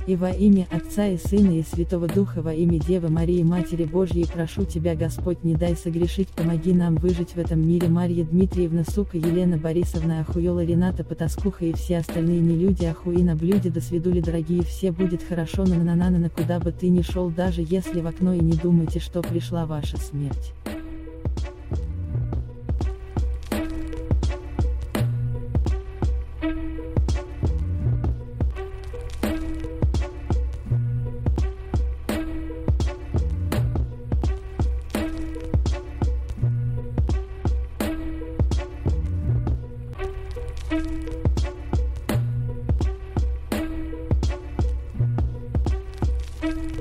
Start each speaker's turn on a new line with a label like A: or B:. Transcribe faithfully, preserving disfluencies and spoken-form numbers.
A: И во имя Отца и Сына и Святого Духа, во имя Девы Марии Матери Божьей, прошу Тебя, Господь, не дай согрешить, помоги нам выжить в этом мире. Марья Дмитриевна Сука, Елена Борисовна Ахуела, Рената Потаскуха и все остальные нелюди, ахуи на блюде, до свидули, дорогие, все будет хорошо, на на на на на куда бы ты ни шел, даже если в окно, и не думайте, что пришла ваша смерть.
B: Thank you.